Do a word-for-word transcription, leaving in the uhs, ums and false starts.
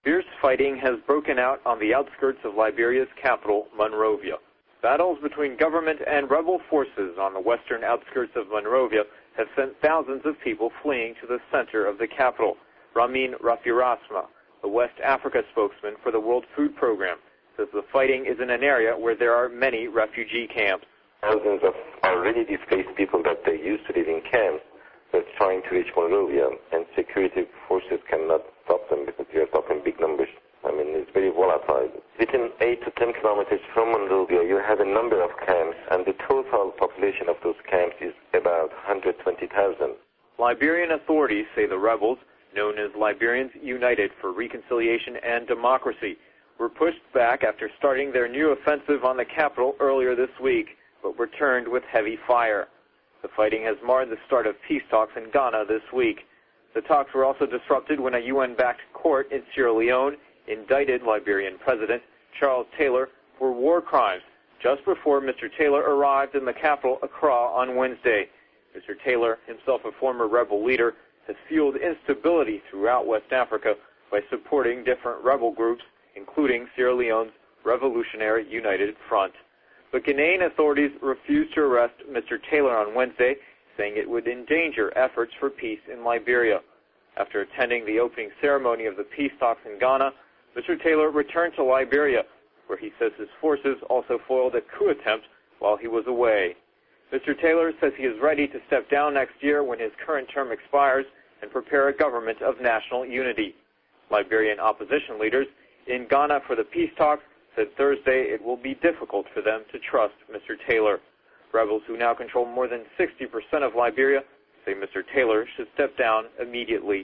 Fierce fighting has broken out on the outskirts of Liberia's capital, Monrovia. Battles between government and rebel forces on the western outskirts of Monrovia have sent thousands of people fleeing to the center of the capital. Ramin Rafirasma, the West Africa spokesman for the World Food Program, says the fighting is in an area where there are many refugee camps. Thousands of already displaced people that they used to live in camps are trying to reach Monrovia, and security forces cannot stop them because we are talking big numbers. I mean, it's very volatile. Within eight to ten kilometers from Monrovia, you have a number of camps, and the total population of those camps is about one hundred twenty thousand. Liberian authorities say the rebels, known as Liberians United for Reconciliation and Democracy, were pushed back after starting their new offensive on the capital earlier this week, but returned with heavy fire. The fighting has marred the start of peace talks in Ghana this week. The talks were also disrupted when a U N-backed court in Sierra Leone indicted Liberian President Charles Taylor for war crimes just before Mister Taylor arrived in the capital, Accra, on Wednesday. Mister Taylor, himself a former rebel leader, has fueled instability throughout West Africa by supporting different rebel groups, including Sierra Leone's Revolutionary United Front. But Ghanaian authorities refused to arrest Mister Taylor on Wednesday, saying it would endanger efforts for peace in Liberia. After attending the opening ceremony of the peace talks in Ghana, Mister Taylor returned to Liberia, where he says his forces also foiled a coup attempt while he was away. Mister Taylor says he is ready to step down next year when his current term expires and prepare a government of national unity. Liberian opposition leaders in Ghana for the peace talks said Thursday it will be difficult for them to trust Mister Taylor. Rebels who now control more than sixty percent of Liberia say Mister Taylor should step down immediately.